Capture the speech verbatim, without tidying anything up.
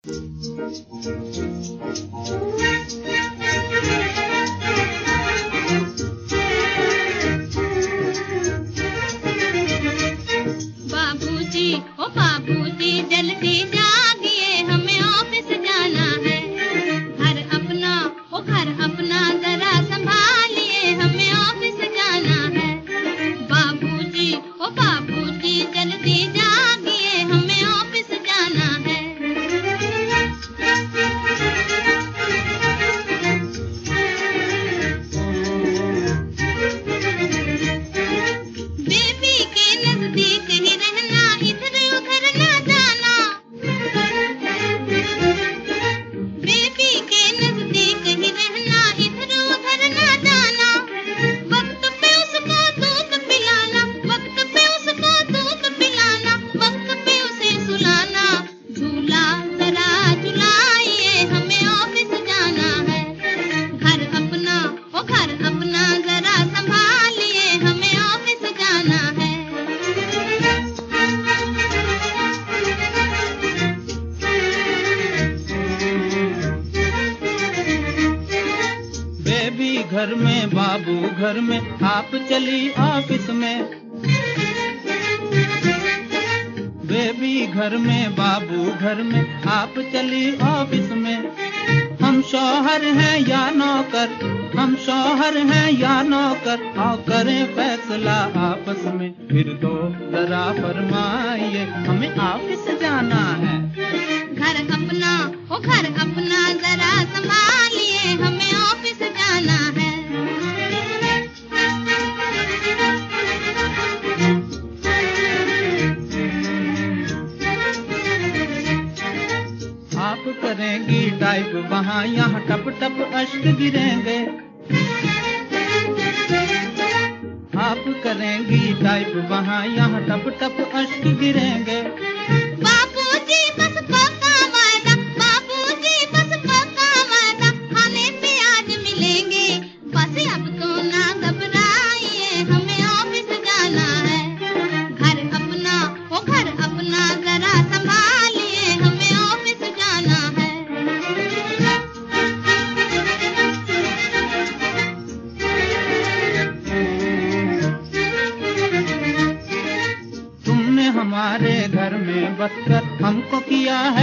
बाबूजी, ओ बाबूजी जल्दी जागिए, हमें ऑफिस जाना है। घर अपना, ओ घर अपना जरा संभालिए, हमें ऑफिस जाना है। बाबूजी, ओ बाबूजी जल्दी जागिए, हमें ऑफिस जाना है। बेबी के नजदीक ही रहना, इधर उधर ना जाना। बेबी के नजदीक ही रहना, इधर उधर ना जाना। वक्त पे उसको दूध पिलाना, वक्त पे उसको दूध पिलाना, वक्त पे उसे सुलाना। झूला जरा झुलाइए, हमें ऑफिस जाना है। घर अपना, ओ घर अपना जरा संभालिए, हमें ऑफिस जाना है। बेबी घर में, बाबू घर में, आप चली ऑफिस में। बेबी घर में, बाबू घर में, आप चली ऑफिस में। हम शौहर हैं या नौकर, हम शौहर हैं या नौकर, आओ करें फैसला आपस में। फिर तो जरा फरमाइए, हमें ऑफिस जाना है। घर अपना, ओ घर अपना जरा संभालिए, हमें ऑफिस जाना है। आप करेंगी टाइप वहाँ यहाँ टप टप अश्क गिरेंगे। आप करेंगी टाइप वहाँ यहाँ टप टप अश्क गिरेंगे। बाबूजी बस पक्का वादा, बाबूजी बस पक्का वादा, खाने पे आज मिलेंगे। बस अब तो ना घबराइए, हमें ऑफिस जाना है। घर अपना, ओ घर अपना जरा संभालिए, हमें ऑफिस जाना है। तुमने हमारे घर में बसकर हमको किया है